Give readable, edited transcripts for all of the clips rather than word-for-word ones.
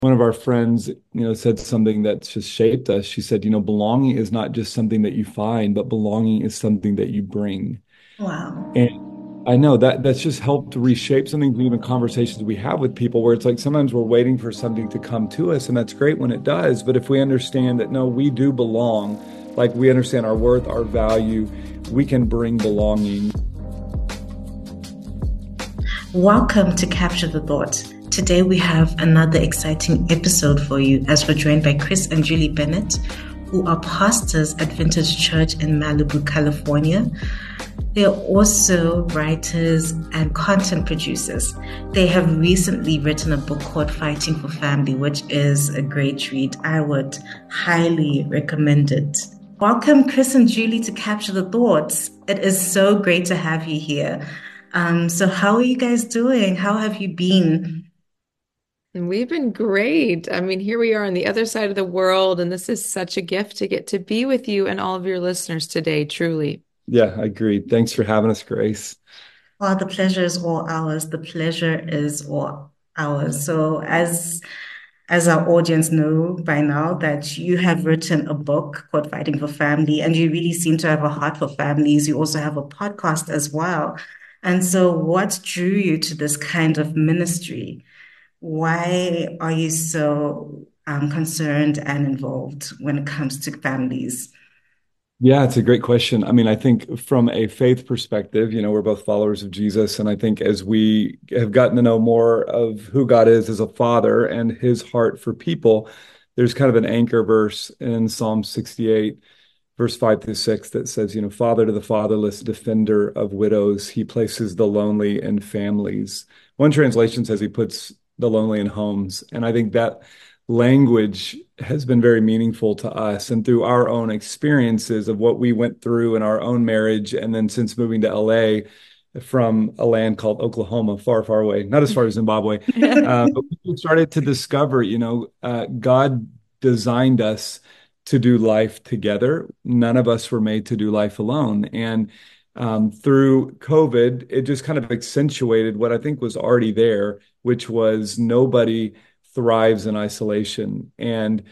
One of our friends, said something that's just shaped us. She said, belonging is not just something that you find, but belonging is something that you bring. Wow. And I know that's just helped to reshape something, even conversations we have with people where it's like sometimes we're waiting for something to come to us, and that's great when it does. But if we understand that, no, we do belong, like we understand our worth, our value, we can bring belonging. Welcome to Capture the Thought. Today we have another exciting episode for you as we're joined by Chris and Julie Bennett, who are pastors at Vintage Church in Malibu, California. They are also writers and content producers. They have recently written a book called Fighting for Family, which is a great read. I would highly recommend it. Welcome, Chris and Julie, to Capture the Thoughts. It is so great to have you here. So how are you guys doing? How have you been? And we've been great. I mean, here we are on the other side of the world, and this is such a gift to get to be with you and all of your listeners today, truly. Yeah, I agree. Thanks for having us, Grace. Well, the pleasure is all ours. The pleasure is all ours. So as our audience know by now that you have written a book called Fighting for Family, and you really seem to have a heart for families. You also have a podcast as well. And so what drew you to this kind of ministry? Why are you so concerned and involved when it comes to families? Yeah, it's a great question. I mean, I think from a faith perspective, we're both followers of Jesus. And I think as we have gotten to know more of who God is as a father and his heart for people, there's kind of an anchor verse in Psalm 68, verse 5 through 6, that says, Father to the fatherless, defender of widows, he places the lonely in families. One translation says he puts the lonely in homes. And I think that language has been very meaningful to us. And through our own experiences of what we went through in our own marriage, and then since moving to LA from a land called Oklahoma, far, far away, not as far as Zimbabwe, but we started to discover, God designed us to do life together. None of us were made to do life alone. And through COVID, it just kind of accentuated what I think was already there, which was nobody thrives in isolation. And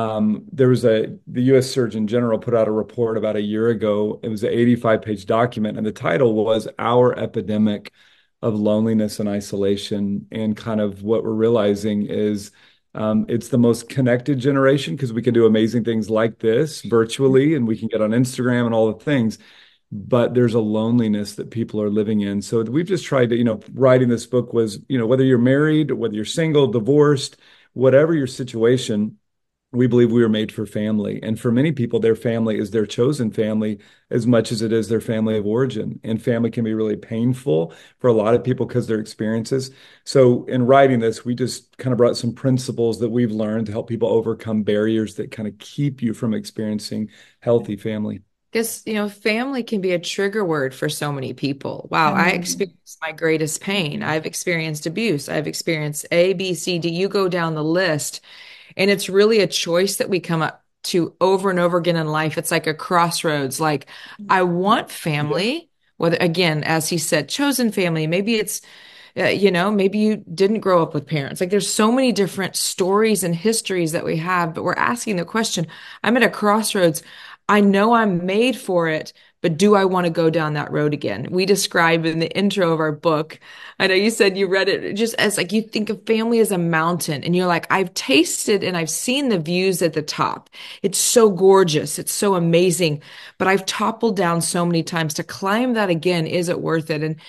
the U.S. Surgeon General put out a report about a year ago. It was an 85-page document, and the title was Our Epidemic of Loneliness and Isolation. And kind of what we're realizing is it's the most connected generation because we can do amazing things like this virtually, and we can get on Instagram and all the things, but there's a loneliness that people are living in. So we've just tried to, writing this book was, whether you're married, whether you're single, divorced, whatever your situation, we believe we were made for family. And for many people, their family is their chosen family as much as it is their family of origin. And family can be really painful for a lot of people because their experiences. So in writing this, we just kind of brought some principles that we've learned to help people overcome barriers that kind of keep you from experiencing healthy family. Because, family can be a trigger word for so many people. Wow, I experienced my greatest pain. I've experienced abuse. I've experienced A, B, C, D. You go down the list. And it's really a choice that we come up to over and over again in life. It's like a crossroads. Like, I want family, whether, again, as he said, chosen family. Maybe it's, maybe you didn't grow up with parents. Like, there's so many different stories and histories that we have, but we're asking the question, I'm at a crossroads. I know I'm made for it, but do I want to go down that road again? We describe in the intro of our book. I know you said you read it just as like you think of family as a mountain, and you're like, I've tasted and I've seen the views at the top. It's so gorgeous. It's so amazing, but I've toppled down so many times to climb that again. Is it worth it? And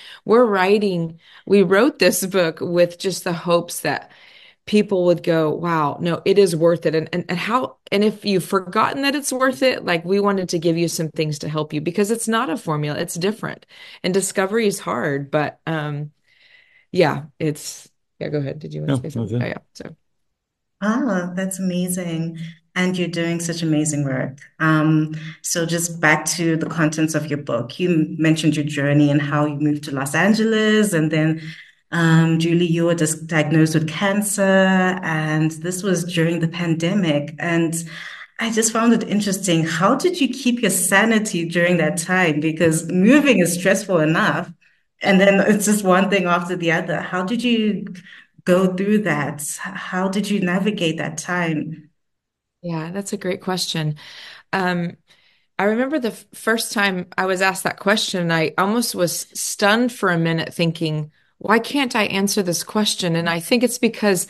we wrote this book with just the hopes that people would go, wow, no, it is worth it. And if you've forgotten that it's worth it, like we wanted to give you some things to help you because it's not a formula, it's different. And discovery is hard, but yeah, go ahead. Did you want Yeah, to say that was something? Oh it. yeah. So Ah, that's amazing. And you're doing such amazing work. So just back to the contents of your book. You mentioned your journey and how you moved to Los Angeles, and then Julie, you were just diagnosed with cancer, and this was during the pandemic. And I just found it interesting. How did you keep your sanity during that time? Because moving is stressful enough, and then it's just one thing after the other. How did you go through that? How did you navigate that time? Yeah, that's a great question. Um, I remember the first time I was asked that question, I almost was stunned for a minute, thinking, why can't I answer this question? And I think it's because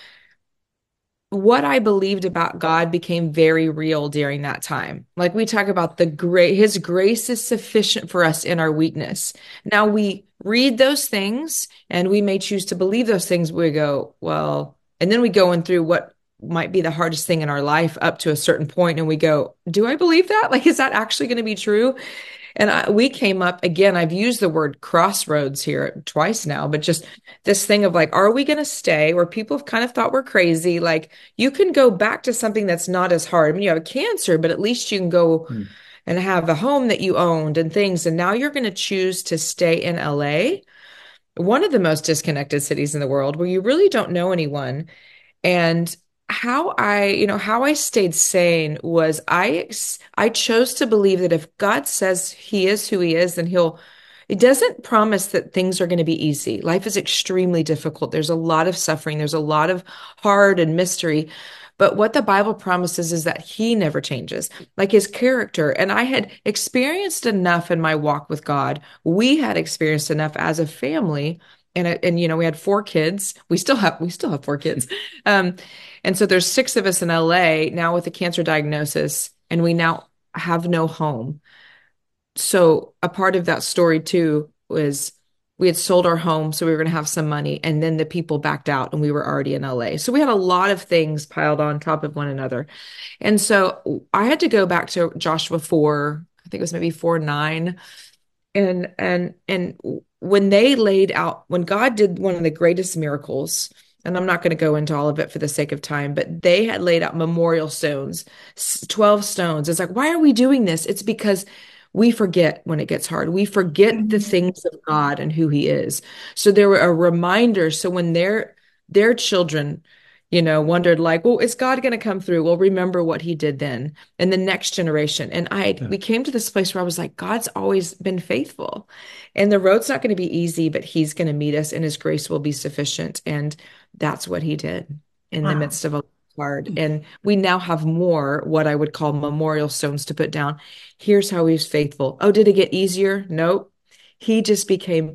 what I believed about God became very real during that time. Like we talk about his grace is sufficient for us in our weakness. Now we read those things and we may choose to believe those things. We go, well, and then we go in through what might be the hardest thing in our life up to a certain point and we go, do I believe that? Like, is that actually going to be true? And we came up again. I've used the word crossroads here twice now, but just this thing of like, are we going to stay where people have kind of thought we're crazy? Like, you can go back to something that's not as hard. I mean, you have a cancer, but at least you can go Hmm. and have a home that you owned and things. And now you're going to choose to stay in LA, one of the most disconnected cities in the world, where you really don't know anyone. And how I stayed sane was I chose to believe that if God says he is who he is, then it doesn't promise that things are going to be easy. Life is extremely difficult. There's a lot of suffering. There's a lot of hard and mystery. But what the Bible promises is that he never changes, like his character. And I had experienced enough in my walk with God. We had experienced enough as a family. And we had four kids. We still have four kids. Um, and so there's six of us in LA now with a cancer diagnosis, and we now have no home. So a part of that story too was we had sold our home, so we were going to have some money, and then the people backed out, and we were already in LA. So we had a lot of things piled on top of one another. And so I had to go back to Joshua 4, I think it was maybe 4:9. And when God did one of the greatest miracles, and I'm not going to go into all of it for the sake of time, but they had laid out memorial stones, 12 stones. It's like, why are we doing this? It's because we forget when it gets hard. We forget the Mhm. things of God and who he is. So there were a reminder. So when their children, wondered like, well, is God going to come through? Well, remember what he did then and the next generation. And Yeah. we came to this place where I was like, God's always been faithful. And the road's not going to be easy, but he's going to meet us and his grace will be sufficient. And that's what he did in the Wow. midst of a hard. And we now have more what I would call memorial stones to put down. Here's how he was faithful. Oh, did it get easier? Nope. He just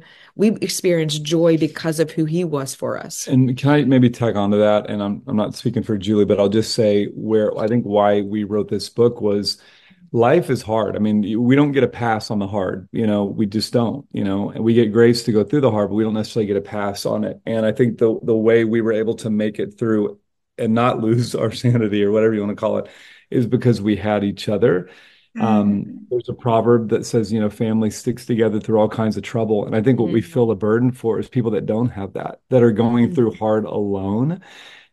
we experienced joy because of who he was for us. And can I maybe tag on to that? And I'm not speaking for Julie, but I'll just say where I think why we wrote this book was life is hard. I mean, we don't get a pass on the hard, we just don't, and we get grace to go through the hard, but we don't necessarily get a pass on it. And I think the way we were able to make it through and not lose our sanity or whatever you want to call it is because we had each other. Mhm. There's a proverb that says, family sticks together through all kinds of trouble. And I think what we Mhm. feel a burden for is people that don't have that are going through hard alone.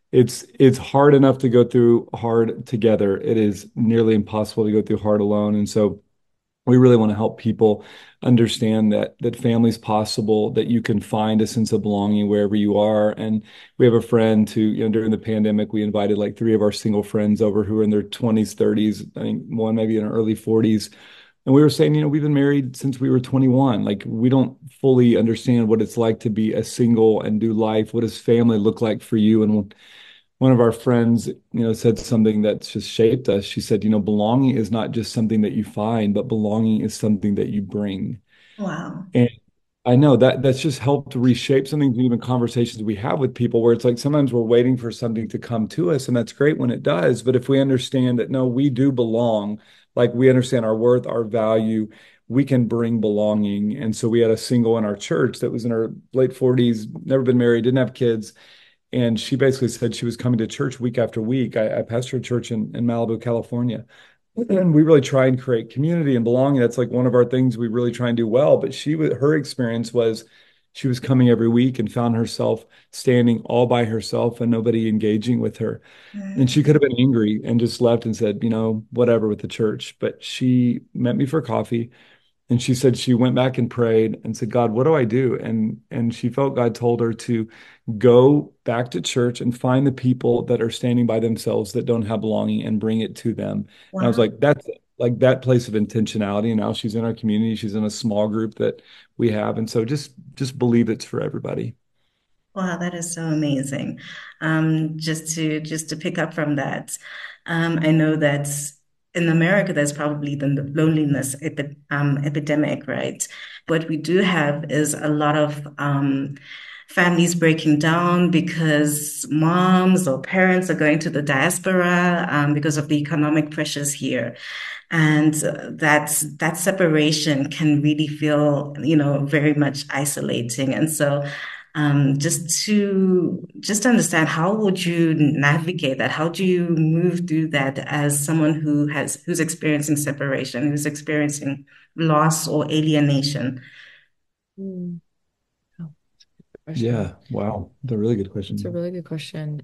It's hard enough to go through hard together. It is nearly impossible to go through hard alone. And so we really want to help people understand that family's possible, that you can find a sense of belonging wherever you are. And we have a friend who, during the pandemic, we invited like three of our single friends over who are in their 20s, 30s, I think one maybe in her early 40s. And we were saying, we've been married since we were 21. Like, we don't fully understand what it's like to be a single and do life. What does family look like for you? And one of our friends, said something that's just shaped us. She said, belonging is not just something that you find, but belonging is something that you bring. Wow. And I know that's just helped reshape something, even conversations we have with people where it's like sometimes we're waiting for something to come to us, and that's great when it does. But if we understand that, no, we do belong, like we understand our worth, our value, we can bring belonging. And so we had a single in our church that was in her late 40s, never been married, didn't have kids, and she basically said she was coming to church week after week. I pastored a church in Malibu, California. And we really try and create community and belonging. That's like one of our things we really try and do well. But her experience was she was coming every week and found herself standing all by herself and nobody engaging with her. And she could have been angry and just left and said, whatever with the church. But she met me for coffee. And she said she went back and prayed and said, God, what do I do? And she felt God told her to go back to church and find the people that are standing by themselves that don't have belonging and bring it to them. And I was Wow. like, that's it. Like that place of intentionality. And now she's in our community. She's in a small group that we have. And so just believe it's for everybody. Wow, that is so amazing. Just to pick up from that, I know that in America there's probably the loneliness epidemic, right? What we do have is a lot of families breaking down because moms or parents are going to the diaspora because of the economic pressures here. And that separation can really feel, very much isolating. And so just to understand, how would you navigate that? How do you move through that as someone who's experiencing separation, who's experiencing loss or alienation? Mm. Oh, question. Yeah, wow. That's a really good It's a question. really good question.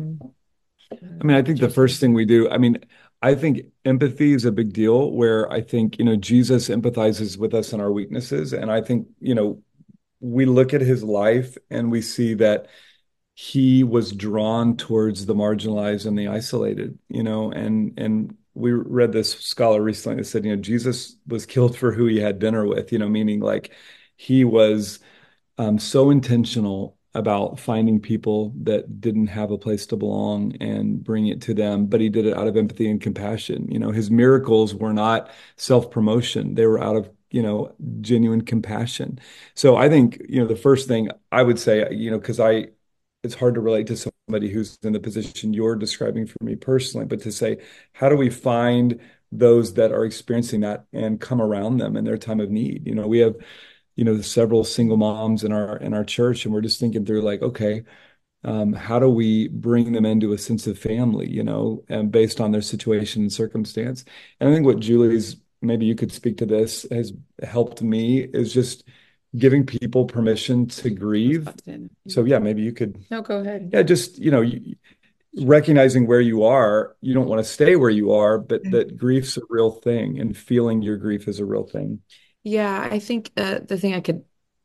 I mean, I think the Interesting. first thing we do, I mean, I think empathy is a big deal where I think, Jesus empathizes with us in our weaknesses. And I think, we look at his life and we see that he was drawn towards the marginalized and the isolated, and we read this scholar recently that said, Jesus was killed for who he had dinner with, meaning like he was so intentional about finding people that didn't have a place to belong and bring it to them, but he did it out of empathy and compassion. His miracles were not self-promotion. They were out of, genuine compassion. So I think, the first thing I would say, because it's hard to relate to somebody who's in the position you're describing for me personally, but to say, how do we find those that are experiencing that and come around them in their time of need? We have several single moms in our church, and we're just thinking through like, okay, how do we bring them into a sense of family, and based on their situation and circumstance. And I think what Julie's, maybe you could speak to this, has helped me is just giving people permission to grieve. So yeah, maybe you could, No, go ahead. yeah, just recognizing where you are. You don't want to stay where you are, but that grief's a real thing, and feeling your grief is a real thing. Yeah, I think the thing I could,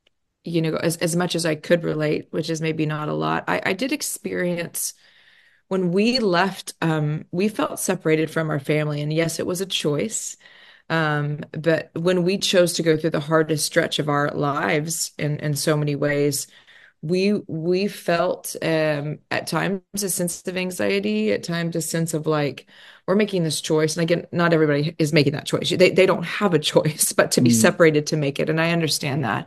as much as I could relate, which is maybe not a lot, I did experience when we left, we felt separated from our family. And yes, it was a choice. But when we chose to go through the hardest stretch of our lives in so many ways, we felt at times a sense of anxiety, at times a sense of like we're making this choice. And again, not everybody is making that choice. They don't have a choice but to be Mm, separated to make it. And I understand that.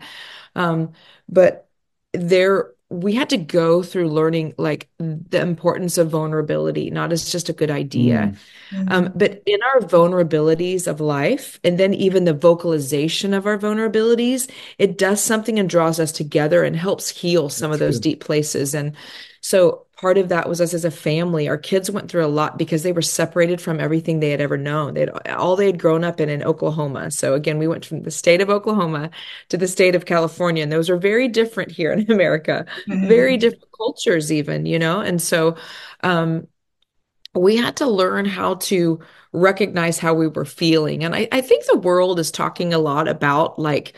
But there we had to go through learning like the importance of vulnerability, not as just a good idea. mm, Mhm. But in our vulnerabilities of life, and then even the vocalization of our vulnerabilities, it does something and draws us together and helps heal some of that's those good. deep places. And so part of that was us as a family. Our kids went through a lot because they were separated from everything they had ever known. They had grown up in Oklahoma. So again, we went from the state of Oklahoma to the state of California, and those are very different here in America, very Mhm. different cultures even. And so um we had to learn how to recognize how we were feeling. And I think the world is talking a lot about like,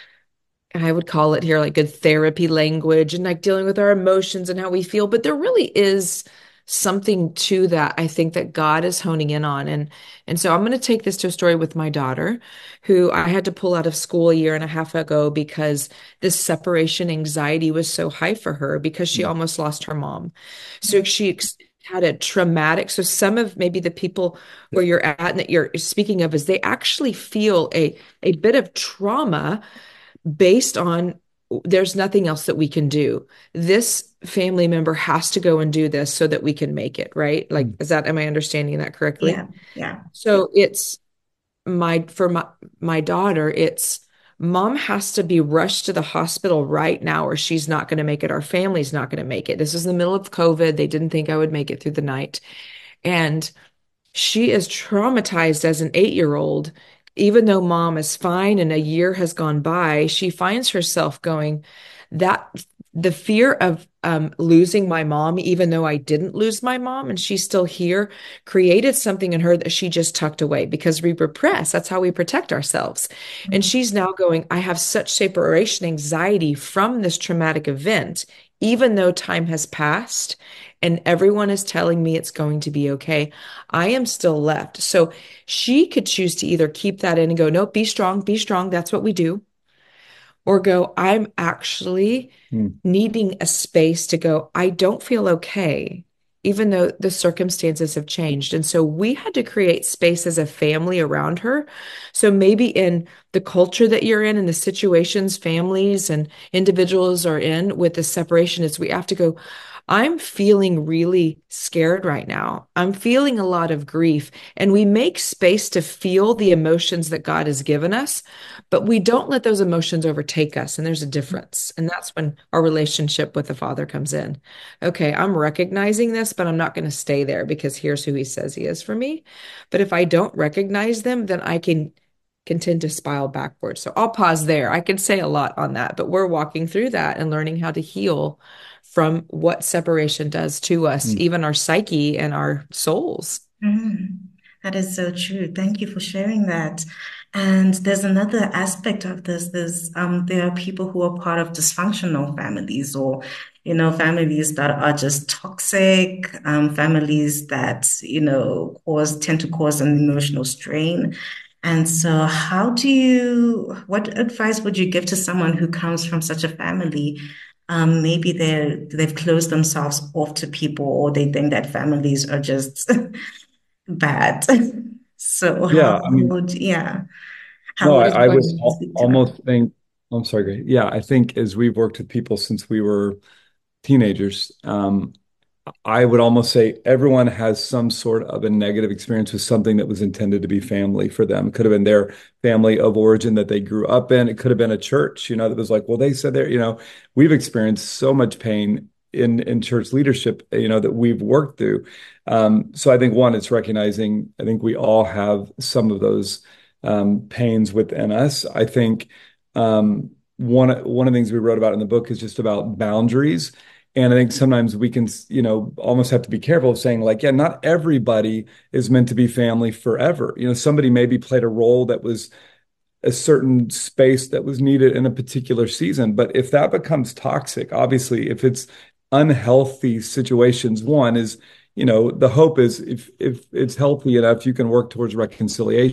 I would call it here like good therapy language and like dealing with our emotions and how we feel. But there really is something to that, I think that God is honing in on. And so I'm going to take this to a story with my daughter, who I had to pull out of school a year and a half ago because this separation anxiety was so high for her because she Mm, almost lost her mom. So had a traumatic, so some of maybe the people where you're at and that you're speaking of is they actually feel a bit of trauma based on there's nothing else that we can do. This family member has to go and do this so that we can make it, right? Like, mm. am I understanding that correctly? Yeah, yeah. So it's for my daughter, it's mom has to be rushed to the hospital right now or she's not going to make it. Our family's not going to make it. This is in the middle of COVID. They didn't think I would make it through the night. And she is traumatized as an 8-year-old. Even though mom is fine and a year has gone by, she finds herself going, that the fear of losing my mom, even though I didn't lose my mom and she's still here, created something in her that she just tucked away because we repress. That's how we protect ourselves. And she's now going, I have such separation anxiety from this traumatic event, even though time has passed and everyone is telling me it's going to be okay. I am still left. So she could choose to either keep that in and go, nope, be strong, be strong. That's what we do. or go, I'm actually Mm. needing a space to go, I don't feel okay, even though the circumstances have changed. And so we had to create space as a family around her. So maybe in the culture that you're in and the situations families and individuals are in with the separation is we have to go, I'm feeling really scared right now. I'm feeling a lot of grief. And we make space to feel the emotions that God has given us, but we don't let those emotions overtake us. And there's a difference. And that's when our relationship with the Father comes in. Okay, I'm recognizing this, but I'm not going to stay there because here's who he says he is for me. But if I don't recognize them, then I can tend to spiral backwards. So I'll pause there. I could say a lot on that, but we're walking through that and learning how to heal from what separation does to us, Mm. even our psyche and our souls. Mm, that is so true. Thank you for sharing that. And there's another aspect of this. There are people who are part of dysfunctional families or, families that are just toxic, families that, tend to cause an emotional strain. And so what advice would you give to someone who comes from such a family? Maybe they've closed themselves off to people, or they think that families are just bad. So Yeah, I mean, how no, would Good I would question. you speak to them? almost think, I'm sorry, Greg. Yeah, I think as we've worked with people since we were teenagers, I would almost say everyone has some sort of a negative experience with something that was intended to be family for them. It could have been their family of origin that they grew up in. It could have been a church, that was like, well, they said there, we've experienced so much pain in church leadership, that we've worked through. So I think one, it's recognizing, I think we all have some of those pains within us. I think one of the things we wrote about in the book is just about boundaries. And I think sometimes we can, almost have to be careful of saying, like, yeah, not everybody is meant to be family forever. Somebody maybe played a role that was a certain space that was needed in a particular season. But if that becomes toxic, obviously, if it's unhealthy situations, one is, the hope is if it's healthy enough, you can work towards reconciliation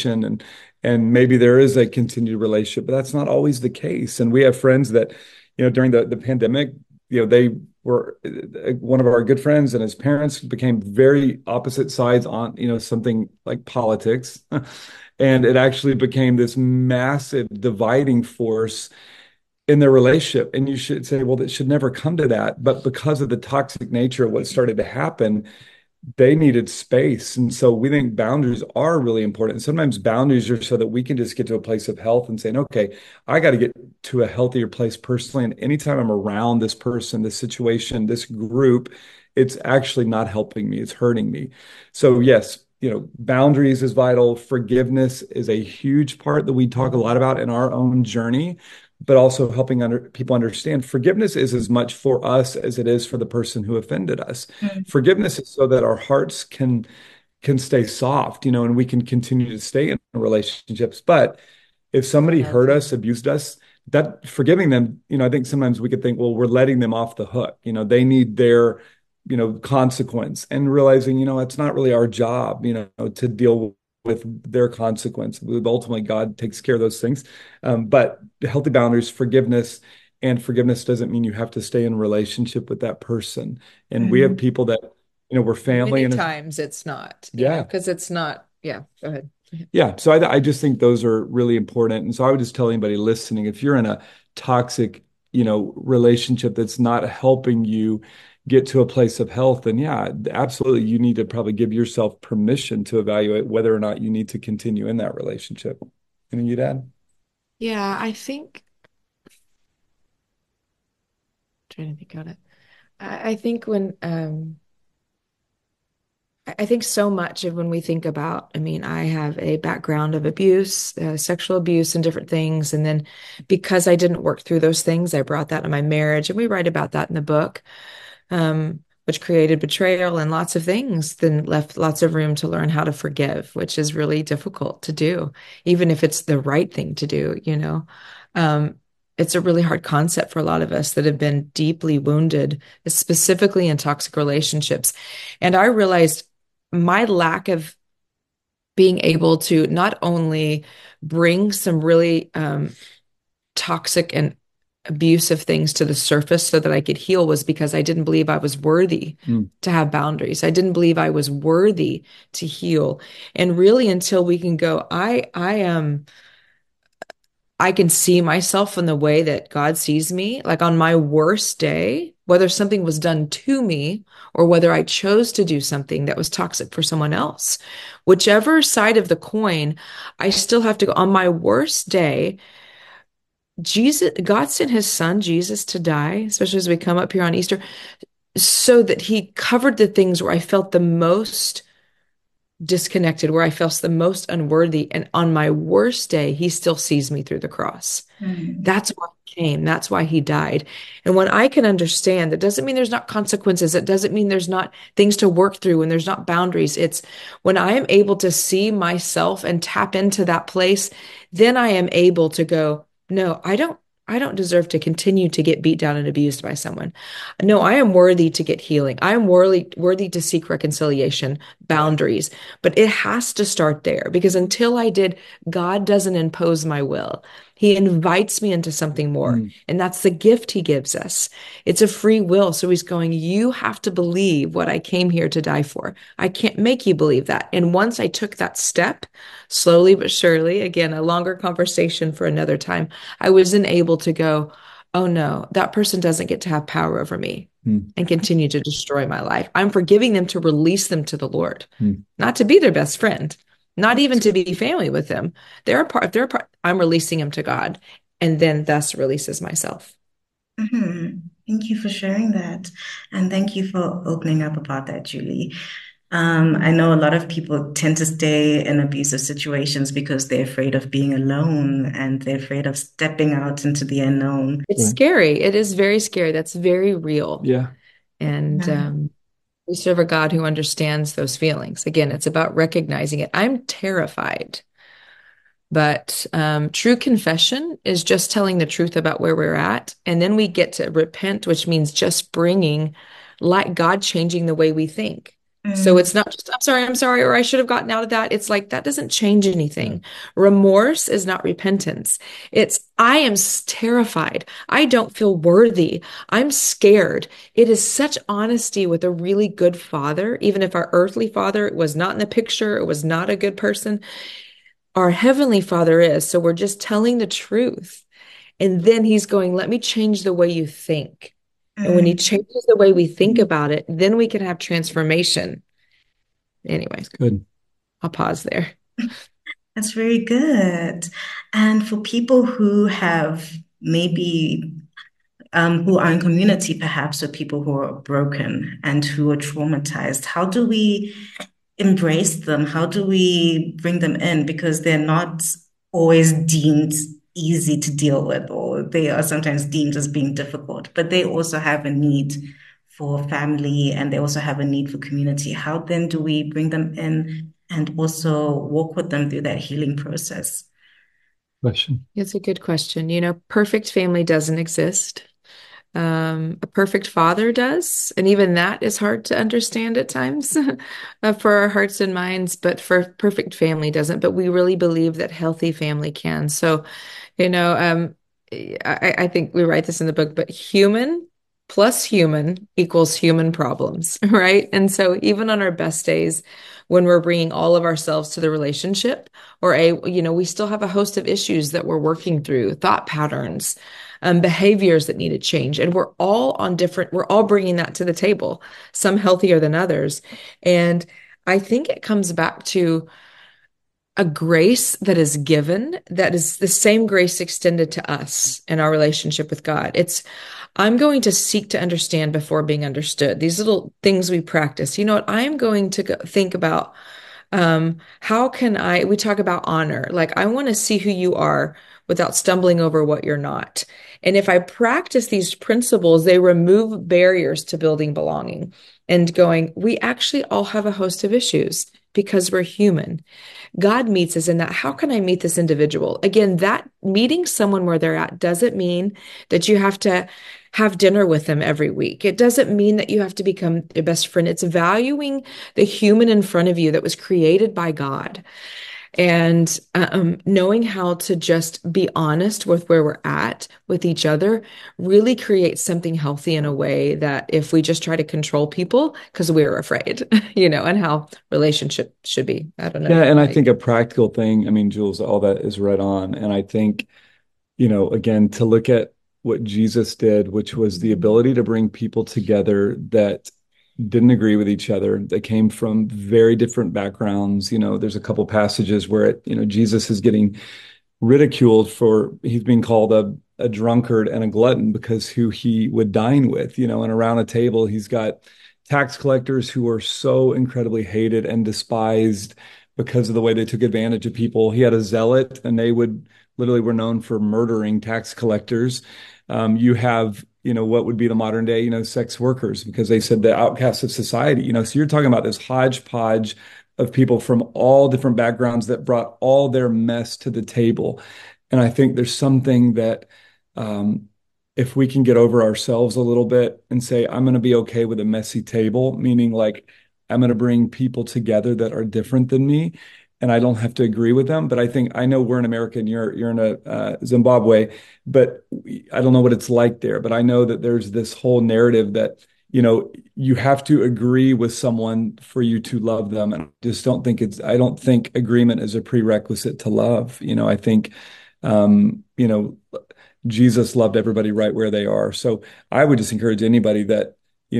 and maybe there is a continued relationship, but that's not always the case. And we have friends that, during the pandemic, they were one of our good friends and his parents became very opposite sides on, something like politics. And it actually became this massive dividing force in their relationship. And you should say, well, it should never come to that. But because of the toxic nature of what started to happen, they needed space. And so we think boundaries are really important. And sometimes boundaries are so that we can just get to a place of health and saying, okay, I got to get to a healthier place personally. And anytime I'm around this person, this situation, this group, it's actually not helping me, it's hurting me. So, yes, boundaries is vital. Forgiveness is a huge part that we talk a lot about in our own journey, but also helping people understand forgiveness is as much for us as it is for the person who offended us. Mm, Forgiveness is so that our hearts can stay soft, and we can continue to stay in relationships. But if somebody hurt us, abused us, that forgiving them, I think sometimes we could think, well, we're letting them off the hook. They need their, consequence, and realizing, it's not really our job, to deal with their consequence. Ultimately, God takes care of those things. But healthy boundaries, forgiveness, and forgiveness doesn't mean you have to stay in relationship with that person. And we have mm. people that, we're family Many and times it's not, yeah. because it's not, yeah, go ahead. Yeah. So I just think those are really important. And so I would just tell anybody listening, if you're in a toxic, relationship that's not helping you get to a place of health, then yeah, absolutely. You need to probably give yourself permission to evaluate whether or not you need to continue in that relationship. Anything you'd add? Yeah, I think, trying to think on it. I think I think so much of when we think about, I mean, I have a background of abuse, sexual abuse, and different things. And then because I didn't work through those things, I brought that in my marriage. And we write about that in the book, which created betrayal and lots of things, then left lots of room to learn how to forgive, which is really difficult to do, even if it's the right thing to do. It's a really hard concept for a lot of us that have been deeply wounded, specifically in toxic relationships. And I realized my lack of being able to not only bring some really toxic and abusive things to the surface so that I could heal was because I didn't believe I was worthy to have boundaries. I didn't believe I was worthy to heal. And really, until we can go, I can see myself in the way that God sees me. Like on my worst day, whether something was done to me or whether I chose to do something that was toxic for someone else, whichever side of the coin, I still have to go. On my worst day, God sent his son Jesus to die, especially as we come up here on Easter, so that he covered the things where I felt the most disconnected, where I felt the most unworthy. And on my worst day, he still sees me through the cross. That's why he came. That's why he died. And when I can understand, that doesn't mean there's not consequences. It doesn't mean there's not things to work through and there's not boundaries. It's when I am able to see myself and tap into that place, then I am able to go, no, I don't deserve to continue to get beat down and abused by someone. No, I am worthy to get healing. I am worthy to seek reconciliation, boundaries, but it has to start there because until I did, God doesn't impose my will. He invites me into something more. And that's the gift he gives us. It's a free will. So he's going, you have to believe what I came here to die for. I can't make you believe that. And once I took that step, slowly but surely, again, a longer conversation for another time, I wasn't able to go, oh no, that person doesn't get to have power over me and continue to destroy my life. I'm forgiving them to release them to the Lord, not to be their best friend, not even to be family with them. I'm releasing them to God, and then thus releases myself. Thank you for sharing that. And thank you for opening up about that, Julie. I know a lot of people tend to stay in abusive situations because they're afraid of being alone and they're afraid of stepping out into the unknown. It's scary. It is very scary. That's very real. Yeah. And we serve a God who understands those feelings. Again, it's about recognizing it. I'm terrified. But true confession is just telling the truth about where we're at. And then we get to repent, which means just bringing like God changing the way we think. So it's not just, I'm sorry, or I should have gotten out of that. It's like, that doesn't change anything. Remorse is not repentance. It's, I am terrified. I don't feel worthy. I'm scared. It is such honesty with a really good father, even if our earthly father was not in the picture, it was not a good person. Our heavenly father is. So we're just telling the truth. And then he's going, let me change the way you think. And when he changes the way we think about it, then we can have transformation. Anyways, good. I'll pause there. That's very good. And for people who have maybe, who are in community, perhaps with people who are broken and who are traumatized, how do we embrace them? How do we bring them in? Because they're not always deemed easy to deal with, or they are sometimes deemed as being difficult, but they also have a need for family and they also have a need for community. How then do we bring them in and also walk with them through that healing process? Question. It's a good question. You know, perfect family doesn't exist. A perfect father does. And even that is hard to understand at times for our hearts and minds, but for perfect family doesn't. But we really believe that healthy family can. So, you know, I think we write this in the book, but human plus human equals human problems, right? And so even on our best days, when we're bringing all of ourselves to the relationship, we still have a host of issues that we're working through, thought patterns, behaviors that need to change. And we're all bringing that to the table, some healthier than others. And I think it comes back to a grace that is given, that is the same grace extended to us in our relationship with God. I'm going to seek to understand before being understood. These little things we practice. You know what? I'm going to think about how can we talk about honor. Like, I want to see who you are without stumbling over what you're not. And if I practice these principles, they remove barriers to building belonging and going, we actually all have a host of issues because we're human. God meets us in that. How can I meet this individual? Again, that meeting someone where they're at doesn't mean that you have to have dinner with them every week. It doesn't mean that you have to become their best friend. It's valuing the human in front of you that was created by God. And knowing how to just be honest with where we're at with each other really creates something healthy in a way that if we just try to control people because we're afraid, and how relationship should be. I don't know. Yeah, and I think a practical thing, I mean, Jules, all that is right on. And I think, again, to look at what Jesus did, which was the ability to bring people together that didn't agree with each other, that came from very different backgrounds. There's a couple passages where Jesus is getting ridiculed for he's being called a drunkard and a glutton because who he would dine with, and around a table he's got tax collectors who are so incredibly hated and despised because of the way they took advantage of people. He had a zealot, and they would literally were known for murdering tax collectors. You have, what would be the modern day, sex workers, because they said the outcasts of society, so you're talking about this hodgepodge of people from all different backgrounds that brought all their mess to the table. And I think there's something that if we can get over ourselves a little bit and say, I'm going to be okay with a messy table, meaning like I'm going to bring people together that are different than me. And I don't have to agree with them. But I know we're in America and you're in Zimbabwe, but I don't know what it's like there. But I know that there's this whole narrative that you have to agree with someone for you to love them. And I don't think agreement is a prerequisite to love. I think, um, you know, Jesus loved everybody right where they are. So I would just encourage anybody that,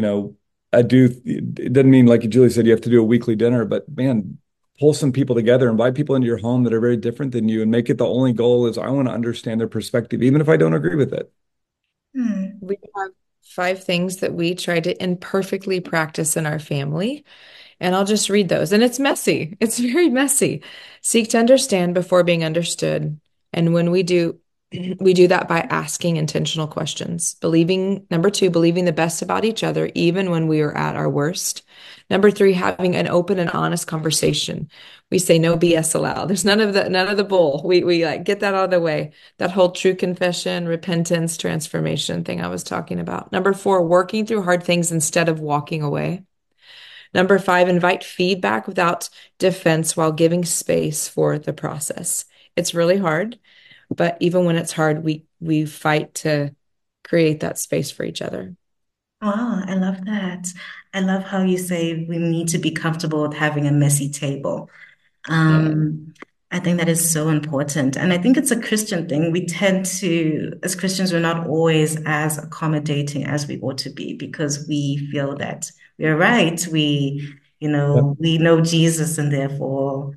it doesn't mean, like Julie said, you have to do a weekly dinner, but man, pull some people together, invite people into your home that are very different than you, and make it the only goal is I want to understand their perspective, even if I don't agree with it. Hmm. We have 5 things that we try to imperfectly practice in our family. And I'll just read those. And it's messy. It's very messy. Seek to understand before being understood. And when we do, we do that by asking intentional questions. Number 2, believing the best about each other, even when we are at our worst. Number 3, having an open and honest conversation. We say no BS allowed. There's none of the bull. We like get that out of the way. That whole true confession, repentance, transformation thing I was talking about. Number 4, working through hard things instead of walking away. Number 5, invite feedback without defense while giving space for the process. It's really hard, but even when it's hard, we fight to create that space for each other. Wow, I love that. I love how you say we need to be comfortable with having a messy table. Yeah. Um, I think that is so important. And I think it's a Christian thing. We tend to, as Christians, we're not always as accommodating as we ought to be because we feel that we're right. Yep. We know Jesus and therefore,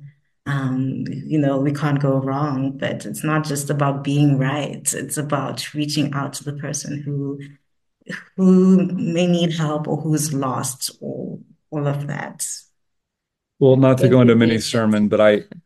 we can't go wrong. But it's not just about being right. It's about reaching out to the person who may need help or who's lost or all of that. Well, not to go into a mini Inconvenience. sermon, but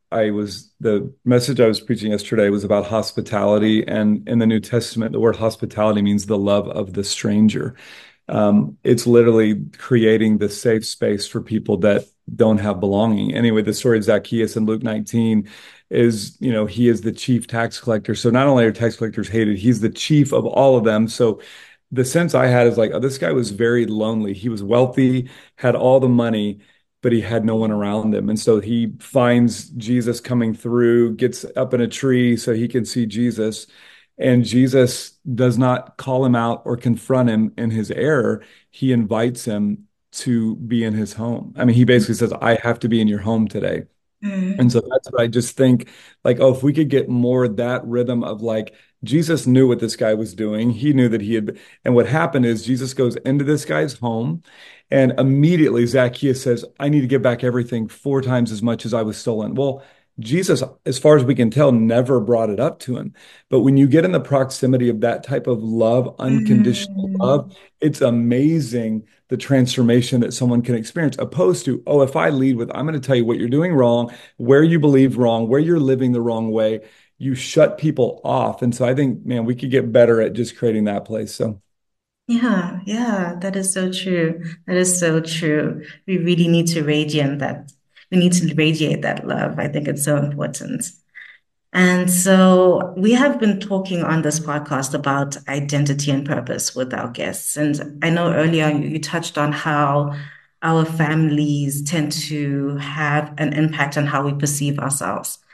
the message I was preaching yesterday was about hospitality. And in the New Testament, the word hospitality means the love of the stranger. It's literally creating the safe space for people that don't have belonging. Anyway, the story of Zacchaeus in Luke 19 is, he is the chief tax collector. So not only are tax collectors hated, he's the chief of all of them. So the sense I had is like, oh, this guy was very lonely. He was wealthy, had all the money, but he had no one around him. And so he finds Jesus coming through, gets up in a tree so he can see Jesus. And Jesus does not call him out or confront him in his error. He invites him to be in his home. I mean, he basically says, I have to be in your home today. And Mm. so that's what I just think, like, oh, if we could get more of that rhythm of like, Jesus knew what this guy was doing. He knew that and what happened is Jesus goes into this guy's home, and immediately Zacchaeus says, I need to give back everything 4 times as much as I was stolen. Well, Jesus, as far as we can tell, never brought it up to him. But when you get in the proximity of that type of love, unconditional love, Mm. it's amazing the transformation that someone can experience, opposed to, oh, if I lead with, I'm going to tell you what you're doing wrong, where you believe wrong, where you're living the wrong way, you shut people off. And so I think, man, we could get better at just creating that place. So, Yeah, yeah, that is so true. That is so true. We really need to radiate that. We need to radiate that love. I think it's so important. And so we have been talking on this podcast about identity and purpose with our guests. And I know earlier you touched on how our families tend to have an impact on how we perceive ourselves.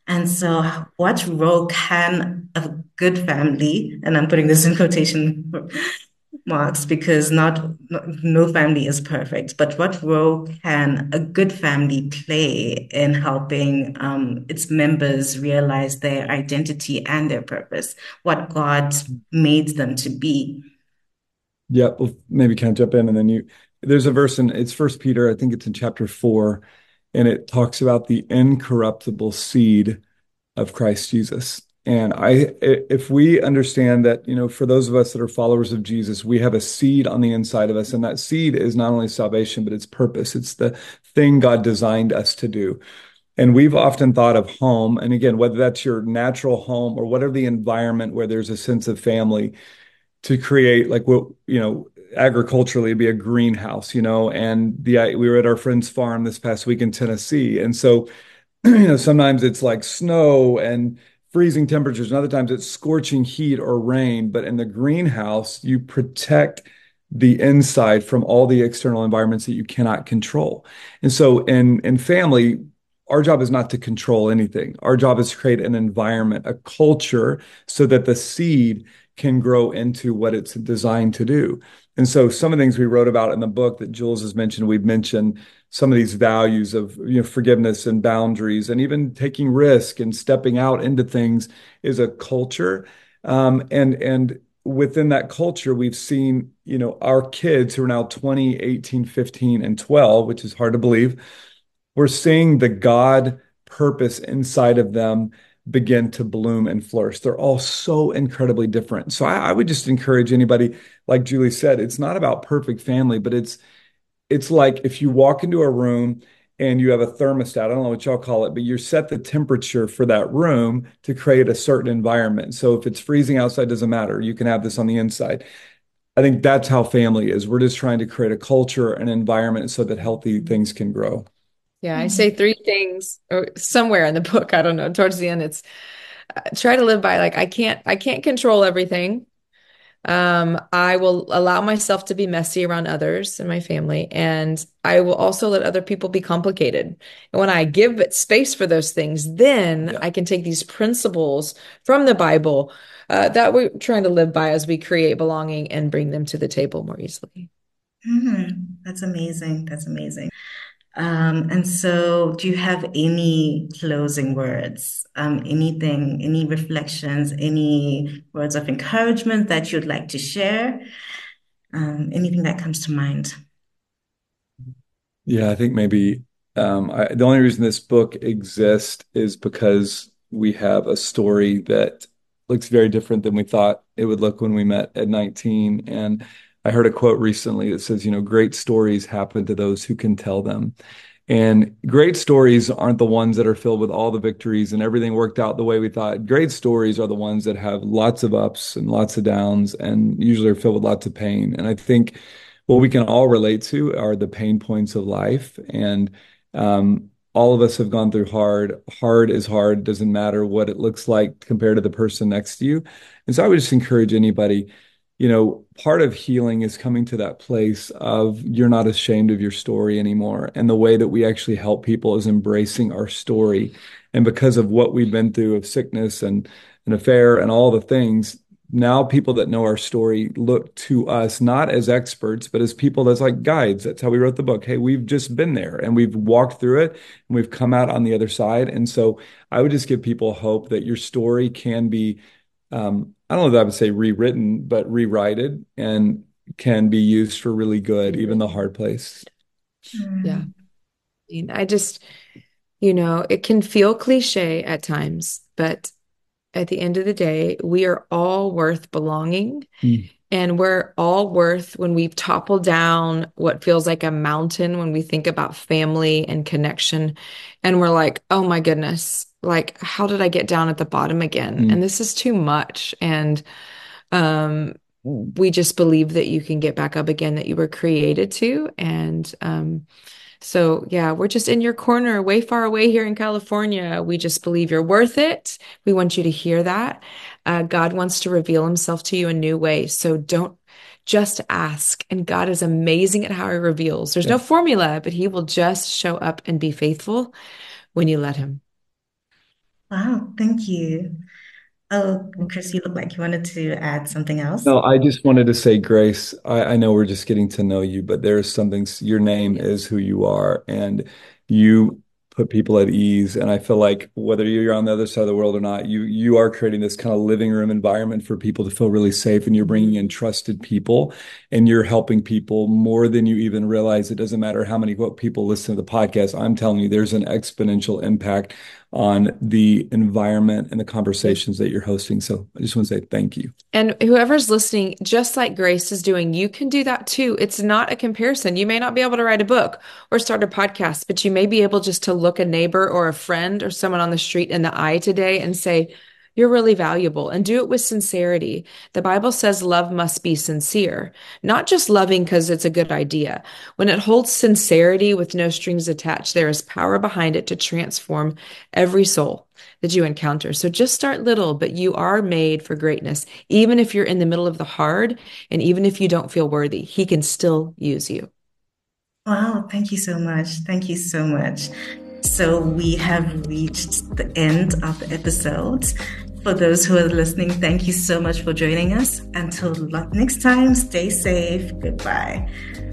And so, what role can a good family, and I'm putting this in quotation marks because no family is perfect, but what role can a good family play in helping its members realize their identity and their purpose, what God made them to be? Yeah, well, maybe can I jump in and then there's a verse in it's First Peter, I think it's in chapter 4, and it talks about the incorruptible seed of Christ Jesus. And if we understand that, for those of us that are followers of Jesus, we have a seed on the inside of us, and that seed is not only salvation, but it's purpose. It's the thing God designed us to do. And we've often thought of home, and again, whether that's your natural home or whatever the environment where there's a sense of family, to create like what, agriculturally it'd be a greenhouse, and we were at our friend's farm this past week in Tennessee. And so, sometimes it's like snow and freezing temperatures, and other times it's scorching heat or rain. But in the greenhouse, you protect the inside from all the external environments that you cannot control. And so in family, our job is not to control anything. Our job is to create an environment, a culture, so that the seed can grow into what it's designed to do. And so some of the things we wrote about in the book that Jules has mentioned, we've mentioned some of these values of, forgiveness and boundaries, and even taking risk and stepping out into things is a culture. And within that culture, we've seen, our kids who are now 20, 18, 15, and 12, which is hard to believe, we're seeing the God purpose inside of them begin to bloom and flourish. They're all so incredibly different. So I would just encourage anybody, like Julie said, it's not about perfect family, but it's like if you walk into a room and you have a thermostat, I don't know what y'all call it, but you set the temperature for that room to create a certain environment. So if it's freezing outside, doesn't matter. You can have this on the inside. I think that's how family is. We're just trying to create a culture, an environment so that healthy things can grow. Yeah, I say three things or somewhere in the book. I don't know. Towards the end, it's try to live by like I can't control everything. I will allow myself to be messy around others and my family, and I will also let other people be complicated. And when I give it space for those things, then Yeah. I can take these principles from the Bible that we're trying to live by as we create belonging and bring them to the table more easily. That's amazing. That's amazing. And so, do you have any closing words? Anything, any reflections, any words of encouragement that you'd like to share? Anything that comes to mind? Yeah, I think maybe the only reason this book exists is because we have a story that looks very different than we thought it would look when we met at 19. And I heard a quote recently that says, great stories happen to those who can tell them. And great stories aren't the ones that are filled with all the victories and everything worked out the way we thought. Great stories are the ones that have lots of ups and lots of downs and usually are filled with lots of pain. And I think what we can all relate to are the pain points of life. And all of us have gone through hard. Hard is hard, doesn't matter what it looks like compared to the person next to you. And so I would just encourage anybody, part of healing is coming to that place of you're not ashamed of your story anymore. And the way that we actually help people is embracing our story. And because of what we've been through of sickness and an affair and all the things, now people that know our story look to us not as experts, but as people that's like guides. That's how we wrote the book. Hey, we've just been there and we've walked through it and we've come out on the other side. And so I would just give people hope that your story can be, I don't know that I would say rewritten, but rewrited and can be used for really good, even the hard place. Yeah. Mm. I mean, I just, it can feel cliche at times, but at the end of the day, we are all worth belonging. Mm. And we're all worth when we topple down what feels like a mountain when we think about family and connection. And we're like, oh my goodness, like, how did I get down at the bottom again? Mm. And this is too much. And we just believe that you can get back up again, that you were created to. And so, yeah, we're just in your corner, way far away here in California. We just believe you're worth it. We want you to hear that. God wants to reveal himself to you in new ways. So don't just ask. And God is amazing at how he reveals. There's Yeah. no formula, but he will just show up and be faithful when you let him. Wow, thank you. Oh, Chris, you look like you wanted to add something else. No, I just wanted to say, Grace, I know we're just getting to know you, but there's something, your name is who you are, and you put people at ease. And I feel like whether you're on the other side of the world or not, you are creating this kind of living room environment for people to feel really safe, and you're bringing in trusted people, and you're helping people more than you even realize. It doesn't matter how many what people listen to the podcast. I'm telling you, there's an exponential impact on the environment and the conversations that you're hosting. So I just want to say thank you. And whoever's listening, just like Grace is doing, you can do that too. It's not a comparison. You may not be able to write a book or start a podcast, but you may be able just to look a neighbor or a friend or someone on the street in the eye today and say, you're really valuable, and do it with sincerity. The Bible says love must be sincere, not just loving because it's a good idea. When it holds sincerity with no strings attached, there is power behind it to transform every soul that you encounter. So just start little, but you are made for greatness. Even if you're in the middle of the hard, and even if you don't feel worthy, He can still use you. Wow, thank you so much. Thank you so much. So we have reached the end of the episode. For those who are listening, thank you so much for joining us. Until next time, stay safe. Goodbye.